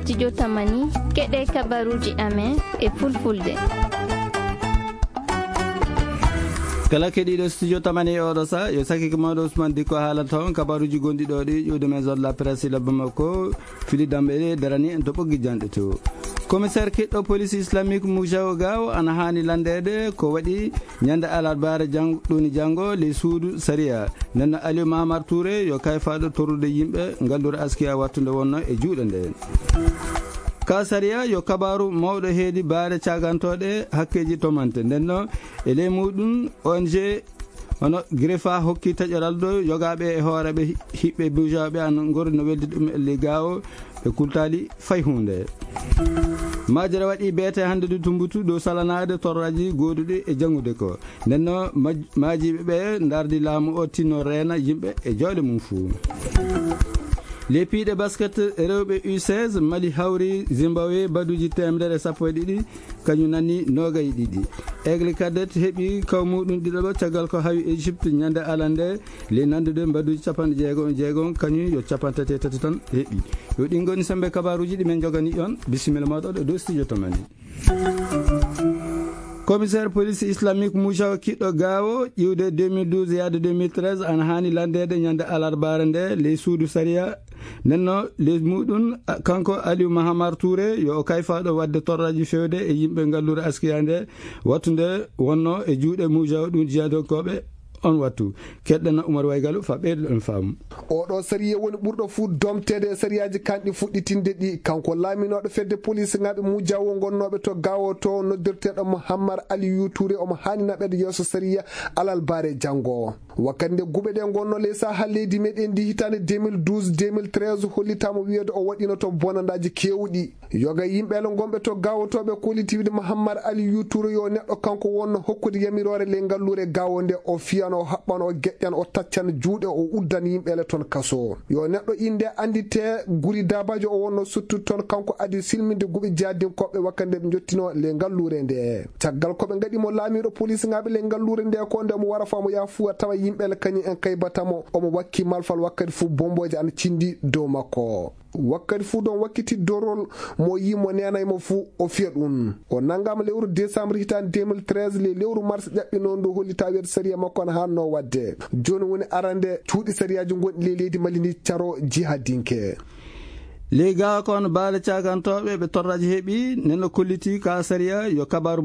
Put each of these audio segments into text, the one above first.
studio Tamani keɗe kabaruji amen e fulfulde. kala keɗiɗo studio Tamani e oɗo sa yo sakiki mawɗo Ousmane Dicko haalata on kabaruji gonɗiɗo ɗi ƴewde maison de la presse la Bamako Fili Damɓe darani en to ɓoggi janɗe to. commissaire kiɗɗo police islamique Moujaw Gaw ana hani landede ko waɗi ñande alarbare ɗoni janggo les suudu saria nenno Aliou Mahamar Touré yo kayfaɗo torrude yimɓe ngallure askiya wattude wonno e juuɗe nde. ka saria yo kabaru mawɗo heedi baare cagantoɗe hakkeji tomante ndenno e ley muɗum ONG hono Grefa hokki taƴoral ɗo yogaɓe e hooreɓe hiɓɓe Moujaw ɓe an gori no weldi ɗum e Gaw e kultali fay hunde. majjere waɗi beete hande du tumbutu dow salanade torraji goduɗe e jangude ko nenno majiɓe ɓe dardi laamu o tinno reena yimɓe e jooɗe mum fuu. les piiɗe basket rewɓe U16 Mali hawri Zimbabwe baduji 112 kañum nanni nogay ɗiɗi. aigle cadet heeɓi kaw muɗum ɗiɗoɓo caggal ko hawi Égypte ñande alande les nandude baduji 66 kañum yo 33 tan heeɓi. yo ɗin goni sembe kabaruji ɗimen jogani on bisimilla maɗo ɗo studio Tamani. commissaire police islamique Moujaw kiɗɗo Gawo ƴiwde 2012 yaade 2013 ana hani landede ñande alarbare nde les suudu saria nenno les muɗum kanko Aliou Mahamar Touré yo kayfaɗo wadde torraji fewde e yimɓe ngallure askiya nde wattude wonno e juuɗe Moujaw ɗum jiyadokoɓe on wattu keɗɗana Oumar Waygalu fa ɓeydo ɗon faamu. oɗo sariya woni ɓurɗo fuu domtede e sariyaji kanɗi fuɗɗitinde ɗi kanko laaminoɗo fedde police ŋaɓe Moujaw gonnoɓe to Gawo to noddirteɗo Mouhammar Aliou Touré omo hani naɓede yeeso sariya alal bare janggo wakkati nde guɓe ɗe gonno leysa ha leydi meɗen ndi hitande 2012 2013 hollitama wiyede o waɗino to bonandaji kewɗi yoga yimɓele gonɓe to Gawo toɓe kolitiwde Mouhammar Aliou Touré yo neɗɗo kanko wonno hokkude yamirore le ngallure Gawo nde o fiyan o haɓɓan o geƴƴan o taccan juuɗe o uddan yimɓele toon kaso yo neɗɗo inde andite guri dabajo o wonno suttude toon kanko adi silminde guɓe jadinkoɓe wakkati nde ɓe jottino le ngallure nde caggal koɓe gaɗimo laamiɗo police ŋaɓe le ngallure nde ko nde mo wara famo ya fuwa tawa yimɓele kañum en kaybatamo omo wakki malfal wakkati fuu bomboje ana cindi dow makko wakkati fuu ɗon wakkiti dorol mo yimo nenaymo fuu o fiya ɗum o nanggama lewru décembre hitande 2013 le lewru mars ƴaɓɓi noon ɗo holli tawede sariya makko ne hanno wadde joni woni arande cuuɗi sariyaji gonɗi le leydi Mali ndi caro jihadinke. les Gawa kono baale cagantoɓe ɓe torraji heeɓi nenno kolliti ka saria yo kabaru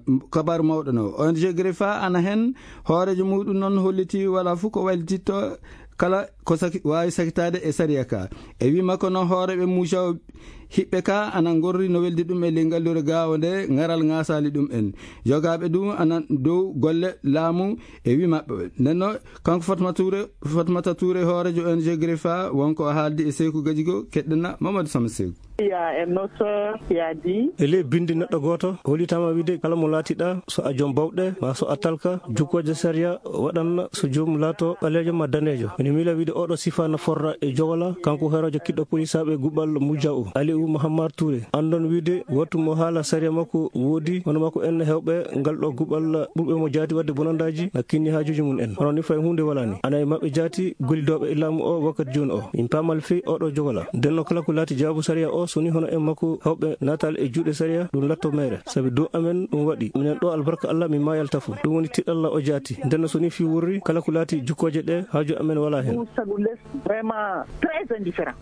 mawɗo no ONG Grefa ana hen hoorejo muɗum noon holliti wala fuu ko wallititto kala ko wawi sakitade e saria ka e wima ko noon hooreɓe Moujaw hiɓɓe ka ana gorri no weldi ɗum e le ngallure Gawo nde ngaral ngasali ɗum en jogaɓe ɗum anan dow golle laamu e wi mabɓe nenno kanko Fatmata Touré hoorejo ONG Grefa wonko haaldi e Seykou Gadjigo keɗɗena Mamadou Sama Seykou. Il y a un auteur qui a dit ele bindi neɗɗo goto holitama wiide kala mo laatiɗa so a joom bawɗe ma so a talka jukkoje saria waɗanna so joomum laato ɓalejo ma danejo ene miila wiide oɗo sifana forra e jogola kanko herojo kiɗɗo polisaɓe guɓal Moujaw Aliou Mahamar Touré andon wiide wattu mo haala saria makko woodi hono makko en hewɓe ngal ɗo guɓal ɓurɓe mo jaati wadde bonandaji nakkinni hajuji mum en hono ni fay hunde walani anayi mabɓe jaati gollidoɓe e laamu o wakkati joni o min pamal fewi oɗo jogola ndenno kala ko laati jaabu saria o soni hono en makko hawɓe natal e juuɗe saria ɗum latto mere saabi dow amen ɗum waɗi minen ɗo albarka Allah min mayal tafu ɗum woni tiɗalla o jaati ndenno soni fi wurri kala ko laati jukkoje ɗe haaju amen wala hen. vraiment très indifférent.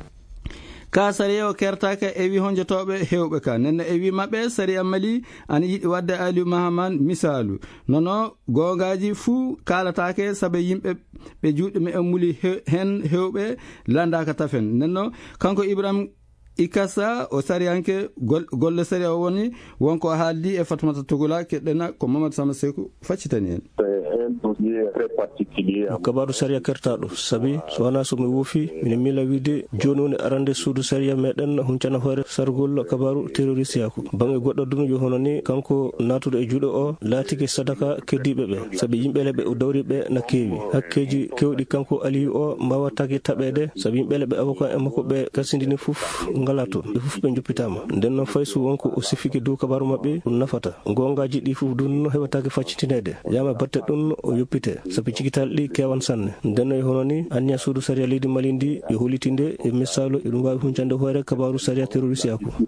ka saria o kertaka e wi honjotoɓe hewɓe ka nenno e wi mabɓe saria Mali ana yiɗi wadde Aliou Mahamar misalu nono gongaji fuu kalatake saabe yimɓe ɓe juuɗe me en muli hen hewɓe landaka tafen nenno kanko Ibrahima Ikassa o sariyanke golle saria o woni wonko haaldi e Fatmata Tugula keɗɗena ko Mamadou Sama Seykou faccitani en. kabaru saria kertaɗo saabi so wona somi woofi mine miila wiide joni woni arande suudu saria meɗen huncana hoore sargol kabaru terroriste yako bange goɗɗo dum yo hono ni kanko natude e juuɗe o laatike sadaka keddiɓe ɓe saabi yimɓele ɓe o dawriɓe na keewi hakkeji kewɗi kanko Aliou o mbawatake taɓede saabi yimɓele ɓe avocat e makko ɓe kasindini fof ngala toon ɓe fof ɓe juppitama nden noon fayso wonko o sifiki dow kabaru mabɓe ɗum nafata gongaji ɗi fof ɗum no heɓatake faccitinede yama batte ɗum o yoppite sabi cikital ɗi kewan sanne nden e hono ni anniya suudu saria leydi Mali ndi yo hollitinde e messalu e ɗum wawi huncande hoore kabaru saria terroriste ako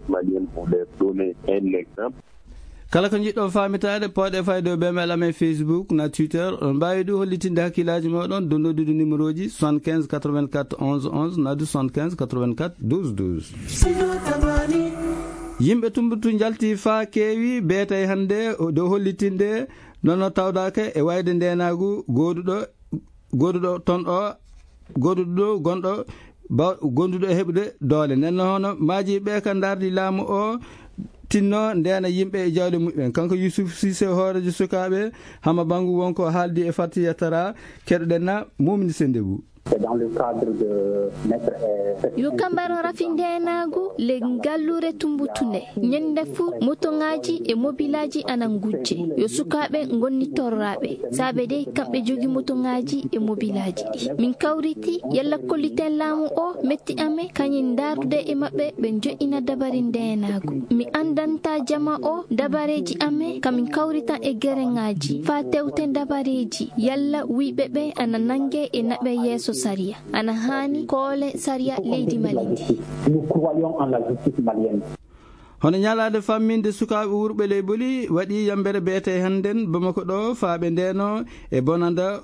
kala ko jiɗɗon famitade poɗe fayde o ɓemel amen Facebook na Twitter on mbawi ɗum hollitinde hakkillaji moɗon do noddude numéro ji 75 84 11 11 nadu 75 84 12 12 yimɓe tumbutu jalti fa keewi beetay hande dow hollitinde nono tawdaka e wayde ndenagu goduɗo ton o goduɗo gonɗo gonduɗo e heɓude doole nenno hono maji ɓe ka dardi laamu o tinno ndena yimɓe e jawle muɓɓen kanko Youssouf Cissé hoorejo sukaɓe hama bangu wonko haaldi e fattiyatara keɗoɗen na Momini Sendebou. Dans le cadre de mettre yo kambaro rafindenagu le gallure tumbutune nyande fu motongaji e mobilaji anan gujje yo sukabe gonni torrabe sabe de kambe jogi motongaji e mobilaji di min kawriti yalla kolliten laamu o metti ame kanyin darde e mabbe ben joina dabarindenagu mi andanta jama o dabareji ame kamin kawrita e gerengaji fa tewten dabareji yalla wiibe be anan nange e nabe yeso saria ana hani kole saria leydi Malindi. Nous croyons en la justice malienne. hono ñalade famminde sukaɓe wurɓe ley boli waɗi yambere beete hannden Bamako ɗo faaɓe ndeno e bonanda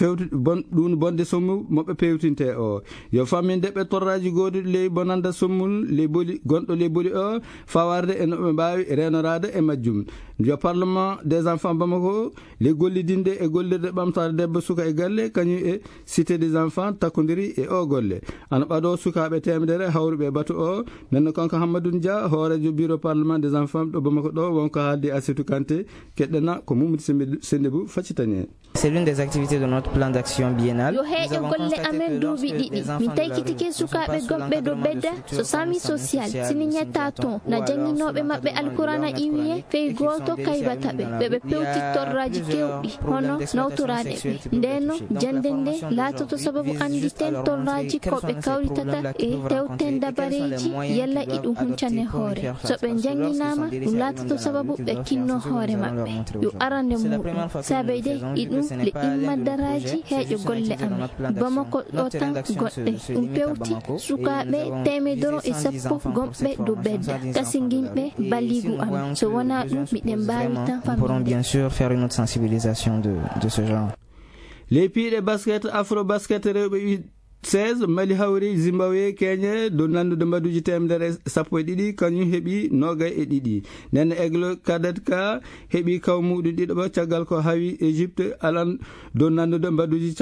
ɗum bonde sommu moɓe pewtinte o yo famminde ɓe torraji goduɗi ley bonanda sommul ley boli gonɗo ley boli o fawarde e noɓe mbawi renorade e majjum yo parlement des enfants Bamako ley gollidinde e gollirde ɓamtare debbo suka e galle kañum e cité des enfants takkodiri e o golle ana ɓaɗo sukaɓe temedere hawruɓe batu o nenno kanko Hammadou Dia hoorejo bureau parlement des enfants ɗo Bamako ɗo wonko haaldi Assitou Kanté keɗɗena ko Momini Sendebou faccitani. C'est l'une des activités de notre plan d'action biennal. Yo heeƴo golle amen duuɓi ɗiɗi min taykitike sukaɓe gomɓe do bedda so sami social sini ñetta ton na janginoɓe mabɓe alqurana iwiye fey goto kaybataɓe ɓeɓe pewtittorraji kewɗi hono nawtorade ɓe ndeno jande nde laatoto sababu anditen torraji koɓe kawritata e tewten dabareji yalla iɗum huncane hoore so ɓe janginama ɗum laatoto sababu ɓe kinno hoore mabɓe yo arande muɗum sabede iɗum le immadaraji heeƴo golle amen Bamako ɗo tan goɗɗe ɗum pewti sukaɓe temedoro e sappo gomɓe do bedda kasi gimɓe balligu amen so wona ɗum miɗen mbawi tan famde bien sûr faire une autre sensibilisation de ce genre. Les piiɗe basket afro basket rewɓe 16 Mali hawri Zimbabwe Kenya do nandude mbaduji temedere sappo e ɗiɗi kañum heeɓi nogay e ɗiɗi nenne Aigle Cadet ka heeɓi kaw muɗum ɗiɗo caggal ko hawi Égypte alan do nandude mbaduji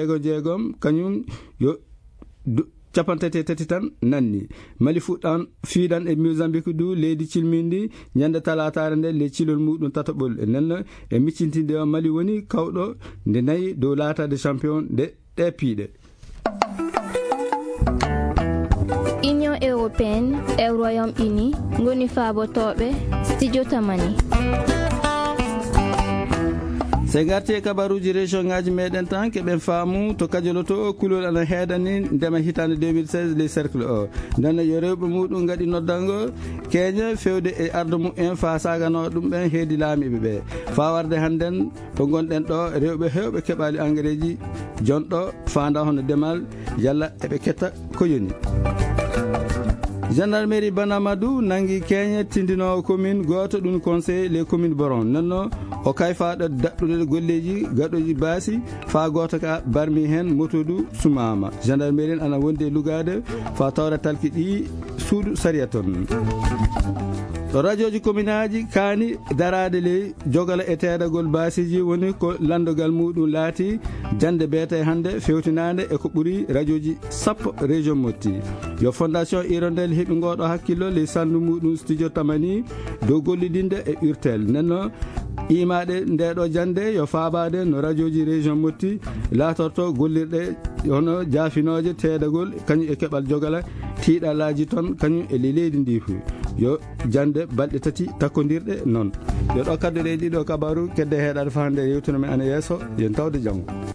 60 kañum yo capantati tan nanni Mali fuɗɗan fiidan e Mozambique du leydi cilmindi ñande talatare nde le cilol muɗum tataɓol e nenno e miccintinde o Mali woni kawɗo nde nayi dow laatade champion de ɗe piiɗe. Union européenne e Royaume-Uni ngoni faabotoɓe studio tamani. se garti e kabaruji région ngaji meɗen tan keɓen faamu to kadioloto kulol ana heedani ndema hitande 2016 les cercle o ndenno yo rewɓe muɗum gaɗi noddango keña fewde e arde mumen fa sagano ɗum ɓen heedi laamiɓe ɓe fa warde hannden ɗo gonɗen ɗo rewɓe hewɓe keɓali engrais ji jonɗo fanda hono demal yalla eɓe ketta ko yoni. Gendarmerie Banamadou nangi Kenya tindino commune goto ɗum conseil les communes boron nanno o kayfaɗo daɗɗude golleji gaɗoji baasi fa goto ka barmi hen motodu sumama gendarmerie ana wondi e lugade fa tawra talki ɗi suudu saria ton to radioji communaji kaani darade ley jogala e teedagol basiji woni ko landogal muɗum laati jande beete hande fewtinade e ko ɓuuri radioji 10 région motti yo fondation Hirondelle heeɓi ngoɗo hakkillo ley sandu muɗum studio tamani dow gollidinde e urtel nenno imaɗe ndeɗo jande yo faabade no radioji région motti laatorto gollirɗe hono jaafinoje teedagol kañum e keɓal jogala tiiɗalaji toon kañum e leydi ndi fu yo jande balɗe tati takkodirɗe noon yo ɗo kadduɗe ɗiɗo kabaru kedde heeɗade fa hande yewtuno men ana yeeso yen tawde janggo.